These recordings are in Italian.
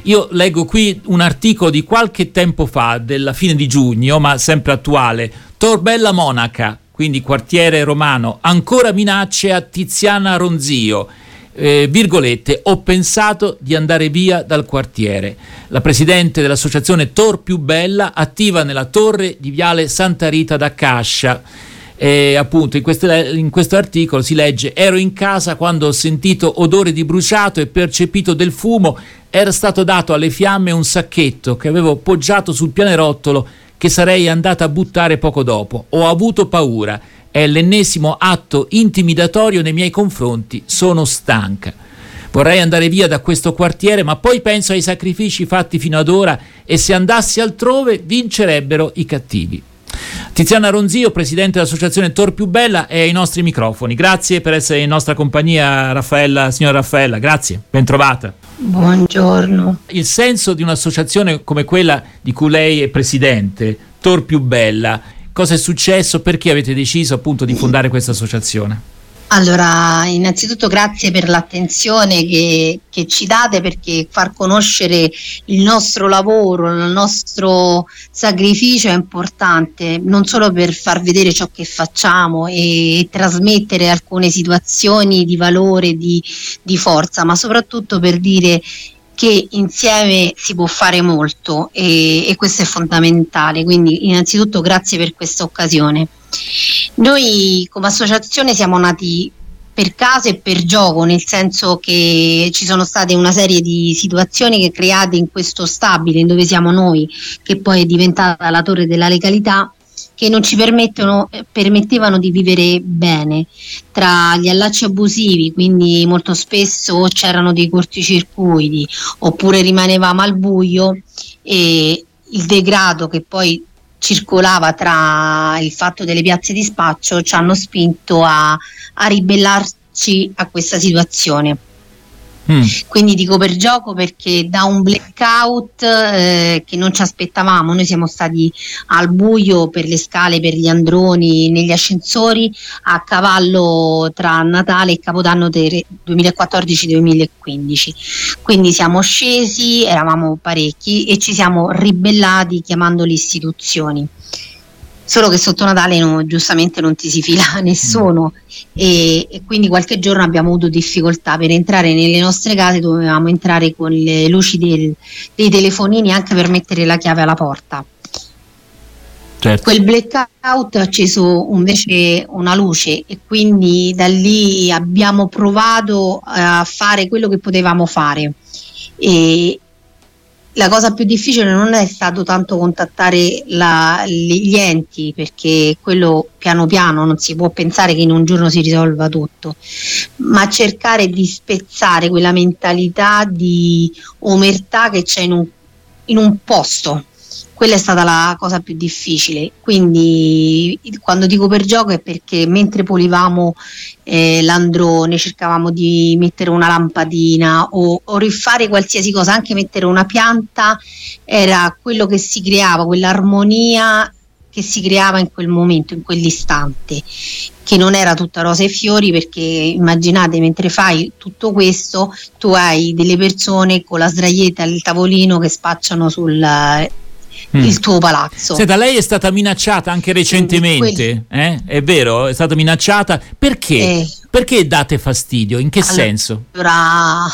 Io leggo qui un articolo di qualche tempo fa, della fine di giugno, ma sempre attuale. Tor Bella Monaca, quindi quartiere romano, ancora minacce a Tiziana Ronzio. Virgolette, ho pensato di andare via dal quartiere. La presidente dell'associazione Tor Più Bella, attiva nella torre di viale Santa Rita da Cascia. Appunto in questo articolo si legge: ero in casa quando ho sentito odore di bruciato e percepito del fumo. Era stato dato alle fiamme un sacchetto che avevo poggiato sul pianerottolo, che sarei andata a buttare poco dopo. Ho avuto paura. È l'ennesimo atto intimidatorio nei miei confronti. Sono stanca. Vorrei andare via da questo quartiere, ma poi penso ai sacrifici fatti fino ad ora e se andassi altrove vincerebbero i cattivi. Tiziana Ronzio, presidente dell'associazione Tor Più Bella, è ai nostri microfoni. Grazie per essere in nostra compagnia, signora Raffaella, grazie, ben trovata. Buongiorno. Il senso di un'associazione come quella di cui lei è presidente, Tor Più Bella, cosa è successo? Perché avete deciso appunto di fondare questa associazione? Allora, innanzitutto grazie per l'attenzione che ci date, perché far conoscere il nostro lavoro, il nostro sacrificio è importante, non solo per far vedere ciò che facciamo e trasmettere alcune situazioni di valore, di forza, ma soprattutto per dire che insieme si può fare molto e questo è fondamentale. Quindi innanzitutto grazie per questa occasione. Noi come associazione siamo nati per caso e per gioco, nel senso che ci sono state una serie di situazioni che create in questo stabile dove siamo noi, che poi è diventata la torre della legalità, che non ci permettevano di vivere bene. Tra gli allacci abusivi, quindi molto spesso c'erano dei corticircuiti oppure rimanevamo al buio, e il degrado che poi circolava tra il fatto delle piazze di spaccio ci hanno spinto a ribellarci a questa situazione. Quindi dico per gioco perché da un blackout che non ci aspettavamo, noi siamo stati al buio per le scale, per gli androni, negli ascensori a cavallo tra Natale e Capodanno 2014-2015, quindi siamo scesi, eravamo parecchi e ci siamo ribellati chiamando le istituzioni. Solo che sotto Natale giustamente non ti si fila nessuno e quindi qualche giorno abbiamo avuto difficoltà per entrare nelle nostre case, dovevamo entrare con le luci dei telefonini anche per mettere la chiave alla porta. Certo. Quel blackout ha acceso invece una luce e quindi da lì abbiamo provato a fare quello che potevamo fare. E la cosa più difficile non è stato tanto contattare gli enti, perché quello piano piano, non si può pensare che in un giorno si risolva tutto, ma cercare di spezzare quella mentalità di omertà che c'è in un posto. Quella è stata la cosa più difficile. Quindi quando dico per gioco è perché mentre pulivamo l'androne cercavamo di mettere una lampadina o rifare qualsiasi cosa, anche mettere una pianta, era quello che si creava, quell'armonia che si creava in quel momento, in quell'istante, che non era tutta rose e fiori, perché immaginate, mentre fai tutto questo tu hai delle persone con la sdraietta al tavolino che spacciano sul il tuo palazzo. Senta, lei è stata minacciata anche recentemente, è vero? È stata minacciata perché? Perché date fastidio? In che senso? Allora,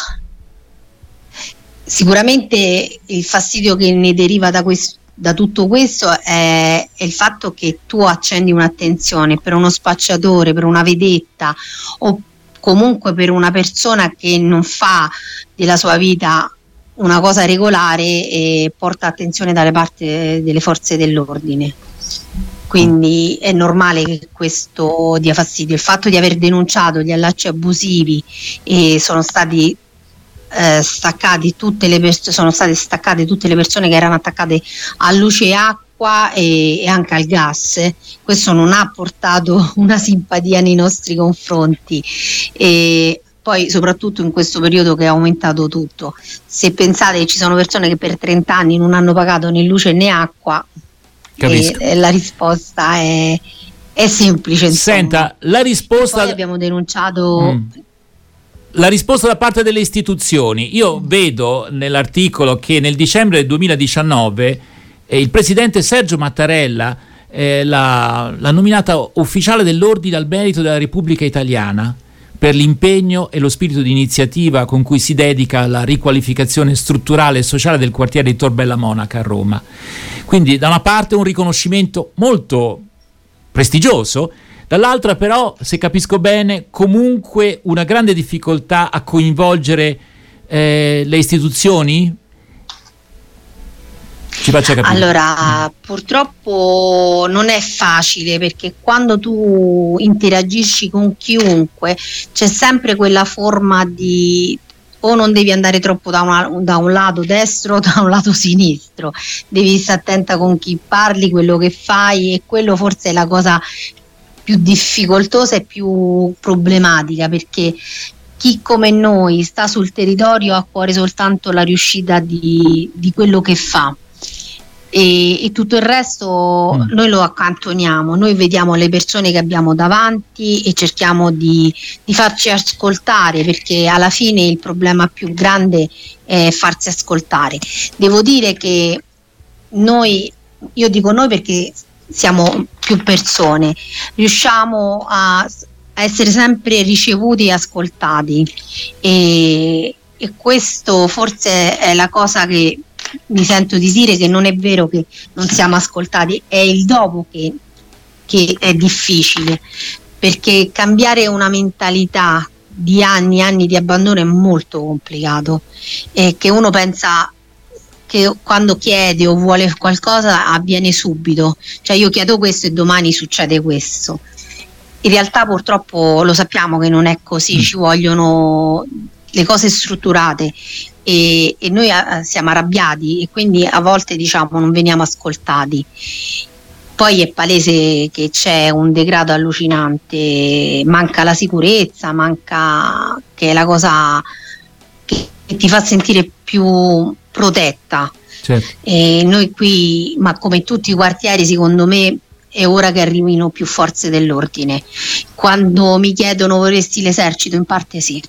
sicuramente il fastidio che ne deriva da tutto questo è il fatto che tu accendi un'attenzione per uno spacciatore, per una vedetta o comunque per una persona che non fa della sua vita una cosa regolare e porta attenzione dalle parti delle forze dell'ordine. Quindi è normale che questo dia fastidio. Il fatto di aver denunciato gli allacci abusivi e sono state staccate tutte le persone che erano attaccate a luce e acqua e anche al gas, questo non ha portato una simpatia nei nostri confronti. E poi soprattutto in questo periodo che è aumentato tutto, se pensate che ci sono persone che per 30 anni non hanno pagato né luce né acqua, la risposta è semplice, insomma. Senta, la risposta... Poi abbiamo denunciato la risposta da parte delle istituzioni. Io vedo nell'articolo che nel dicembre del 2019 il presidente Sergio Mattarella l'ha nominata ufficiale dell'Ordine al Merito della Repubblica Italiana per l'impegno e lo spirito di iniziativa con cui si dedica alla riqualificazione strutturale e sociale del quartiere di Tor Bella Monaca a Roma. Quindi da una parte un riconoscimento molto prestigioso, dall'altra però, se capisco bene, comunque una grande difficoltà a coinvolgere le istituzioni? Ci faccia capire. Allora, purtroppo non è facile, perché quando tu interagisci con chiunque c'è sempre quella forma di o non devi andare troppo da un lato destro o da un lato sinistro, devi stare attenta con chi parli, quello che fai, e quello forse è la cosa più difficoltosa e più problematica, perché chi come noi sta sul territorio ha a cuore soltanto la riuscita di quello che fa. E tutto il resto noi lo accantoniamo, noi vediamo le persone che abbiamo davanti e cerchiamo di farci ascoltare, perché alla fine il problema più grande è farsi ascoltare. Devo dire che noi, io dico noi perché siamo più persone, riusciamo a essere sempre ricevuti e ascoltati, e questo forse è la cosa che mi sento di dire, che non è vero che non siamo ascoltati, è il dopo che è difficile, perché cambiare una mentalità di anni di abbandono è molto complicato, e che uno pensa che quando chiede o vuole qualcosa avviene subito, cioè io chiedo questo e domani succede questo. In realtà purtroppo lo sappiamo che non è così, ci vogliono le cose strutturate, e noi siamo arrabbiati, e quindi a volte diciamo non veniamo ascoltati. Poi è palese che c'è un degrado allucinante, manca la sicurezza, manca, che è la cosa che ti fa sentire più protetta. Certo. E noi qui, ma come in tutti i quartieri, secondo me è ora che arrivino più forze dell'ordine. Quando mi chiedono vorresti l'esercito, in parte sì,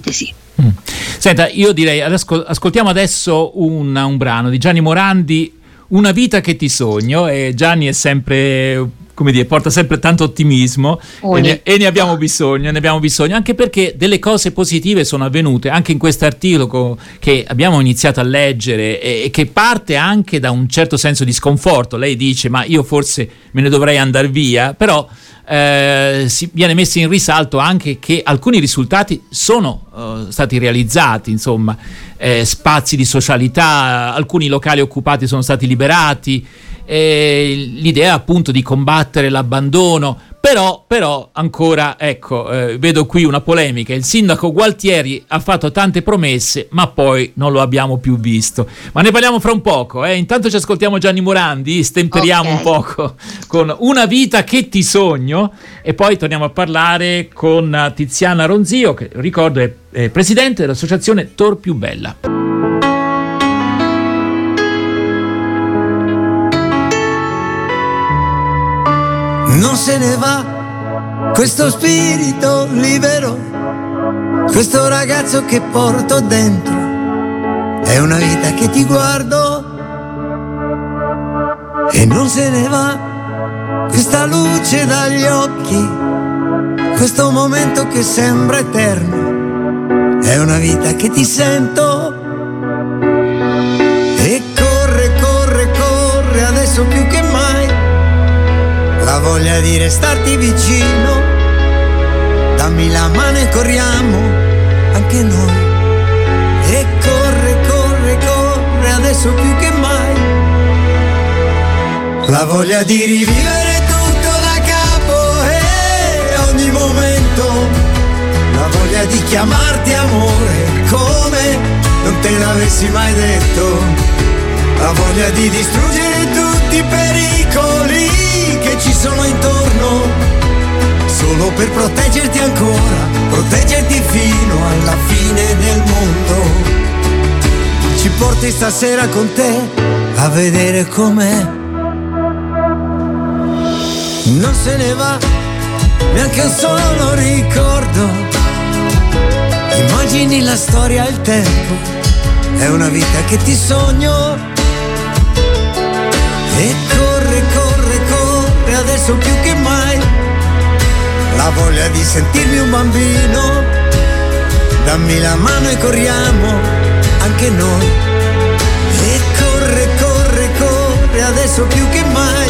Senta, io direi ascoltiamo adesso un brano di Gianni Morandi, Una vita che ti sogno, e Gianni è sempre, come dire, porta sempre tanto ottimismo, e ne abbiamo bisogno, anche perché delle cose positive sono avvenute anche in questo articolo che abbiamo iniziato a leggere, e che parte anche da un certo senso di sconforto. Lei dice ma io forse me ne dovrei andare via, però si viene messo in risalto anche che alcuni risultati sono stati realizzati, insomma, spazi di socialità, alcuni locali occupati sono stati liberati, l'idea appunto di combattere l'abbandono, però ancora, ecco, vedo qui una polemica. Il sindaco Gualtieri ha fatto tante promesse, ma poi non lo abbiamo più visto. Ma ne parliamo fra un poco, intanto ci ascoltiamo Gianni Morandi, stemperiamo un poco con Una vita che ti sogno, e poi torniamo a parlare con Tiziana Ronzio, che ricordo è presidente dell'associazione Tor Più Bella. Non se ne va questo spirito libero, questo ragazzo che porto dentro, è una vita che ti guardo e non se ne va questa luce dagli occhi, questo momento che sembra eterno, è una vita che ti sento, e corre adesso più che mai la voglia di restarti vicino. Dammi la mano e corriamo anche noi, e corre adesso più che mai la voglia di rivivere tutto da capo, e ogni momento la voglia di chiamarti amore come non te l'avessi mai detto, la voglia di distruggere tutti i pericoli che ci sono intorno, solo per proteggerti ancora, proteggerti fino alla fine del mondo. Ci porti stasera con te a vedere com'è. Non se ne va neanche un solo ricordo, immagini la storia, il tempo, è una vita che ti sogno. E corre, corre, corre, adesso più che mai, la voglia di sentirmi un bambino. Dammi la mano e corriamo, anche noi. E corre, corre, corre, adesso più che mai,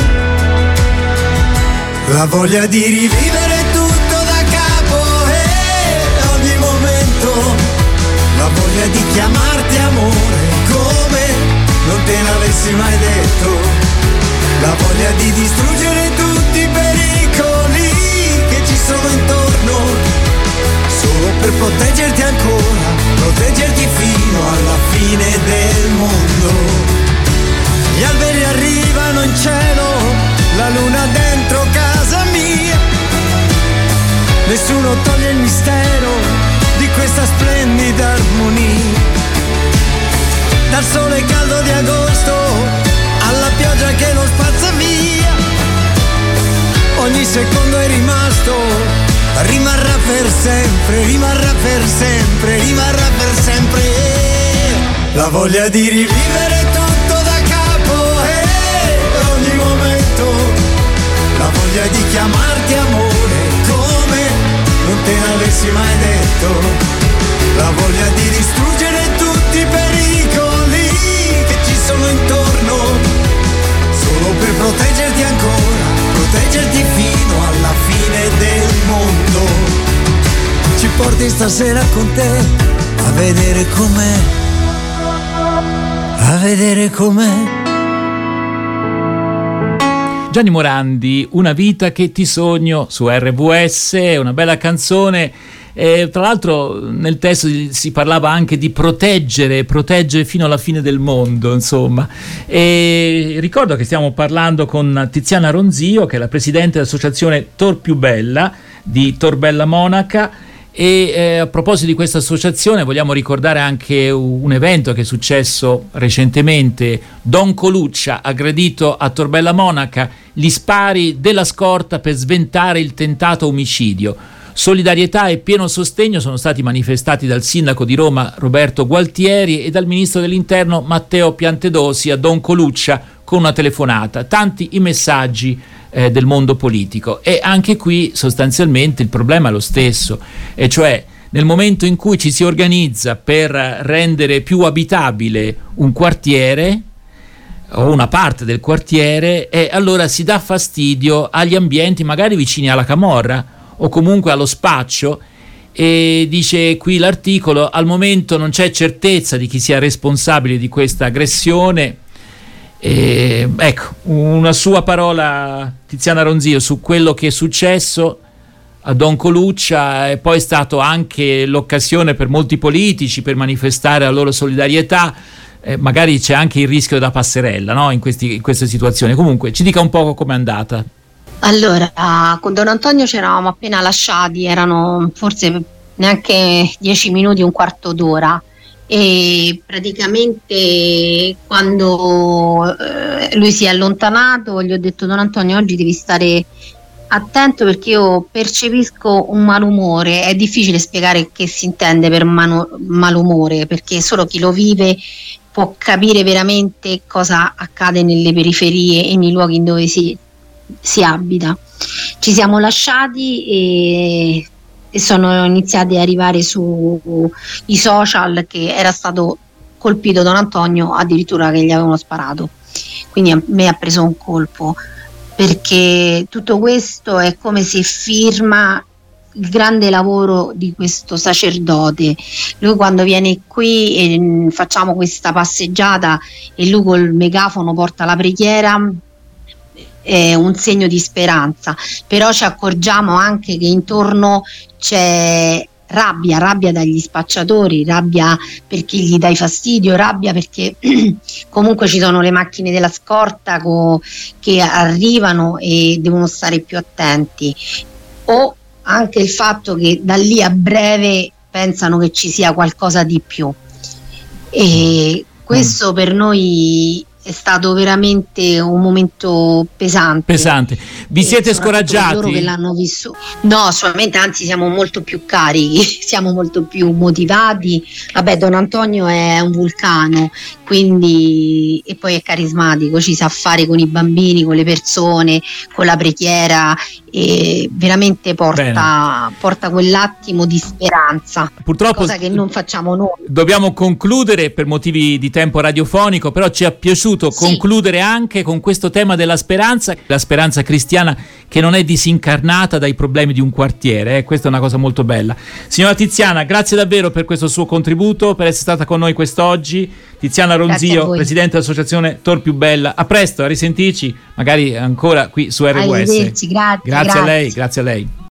la voglia di rivivere tutto da capo e ogni momento, la voglia di chiamarti amore come non te l'avessi mai detto, la voglia di distruggere tutti i pericoli che ci sono intorno, solo per proteggerti ancora, proteggerti fino alla fine del mondo. Gli alberi arrivano in cielo, la luna dentro casa mia, nessuno toglie il mistero di questa splendida armonia. Dal sole caldo di agosto alla pioggia che lo spazza via, ogni secondo è rimasto, rimarrà per sempre, rimarrà per sempre, rimarrà per sempre. La voglia di rivivere tutto da capo e ogni momento, la voglia di chiamarti amore come non te l'avessi mai detto, la voglia di distruggere tutti i pericoli che ci sono intorno, solo per proteggerti ancora, proteggerti fino alla fine del mondo. Ci porti stasera con te a vedere com'è, a vedere com'è. Gianni Morandi, Una vita che ti sogno, su RVS, una bella canzone. Tra l'altro nel testo si parlava anche di proteggere fino alla fine del mondo, insomma. E ricordo che stiamo parlando con Tiziana Ronzio, che è la presidente dell'associazione Tor Più Bella di Torbella Monaca. E a proposito di questa associazione vogliamo ricordare anche un evento che è successo recentemente. Don Coluccia aggredito a Torbella Monaca, gli spari della scorta per sventare il tentato omicidio. Solidarietà e pieno sostegno sono stati manifestati dal sindaco di Roma Roberto Gualtieri e dal ministro dell'interno Matteo Piantedosi a Don Coluccia con una telefonata. Tanti i messaggi del mondo politico, e anche qui sostanzialmente il problema è lo stesso, e cioè nel momento in cui ci si organizza per rendere più abitabile un quartiere o una parte del quartiere, e allora si dà fastidio agli ambienti magari vicini alla camorra o comunque allo spaccio, e dice qui l'articolo: al momento non c'è certezza di chi sia responsabile di questa aggressione. Ecco, una sua parola, Tiziana Ronzio, su quello che è successo a Don Coluccia. È poi stato anche l'occasione per molti politici per manifestare la loro solidarietà. Magari c'è anche il rischio da passerella, no? in queste situazioni. Comunque ci dica un po' com'è andata. Allora, con Don Antonio ci eravamo appena lasciati, erano forse neanche 10 minuti, un quarto d'ora, e praticamente quando lui si è allontanato gli ho detto: Don Antonio, oggi devi stare attento perché io percepisco un malumore. È difficile spiegare che si intende per malumore, perché solo chi lo vive può capire veramente cosa accade nelle periferie e nei luoghi in dove si abita. Ci siamo lasciati e sono iniziati ad arrivare sui social che era stato colpito Don Antonio, addirittura che gli avevano sparato. Quindi a me ha preso un colpo, perché tutto questo è come se firma il grande lavoro di questo sacerdote. Lui quando viene qui e facciamo questa passeggiata e lui col megafono porta la preghiera, è un segno di speranza, però ci accorgiamo anche che intorno c'è rabbia dagli spacciatori, rabbia perché gli dai fastidio, rabbia perché comunque ci sono le macchine della scorta che arrivano e devono stare più attenti, o anche il fatto che da lì a breve pensano che ci sia qualcosa di più, e questo per noi è stato veramente un momento pesante. Vi siete scoraggiati? Loro che l'hanno vissuto. No, assolutamente, anzi siamo molto più carichi, siamo molto più motivati. Vabbè, Don Antonio è un vulcano, quindi, e poi è carismatico, ci sa fare con i bambini, con le persone, con la preghiera, e veramente porta quell'attimo di speranza, purtroppo, cosa che non facciamo noi. Dobbiamo concludere per motivi di tempo radiofonico, però ci è piaciuto concludere anche con questo tema della speranza, la speranza cristiana che non è disincarnata dai problemi di un quartiere, questa è una cosa molto bella. Signora Tiziana, grazie davvero per questo suo contributo, per essere stata con noi quest'oggi. Tiziana Ronzio, presidente dell'associazione Tor Più Bella. A presto, a risentirci, magari ancora qui su RWS. Grazie A lei, grazie a lei.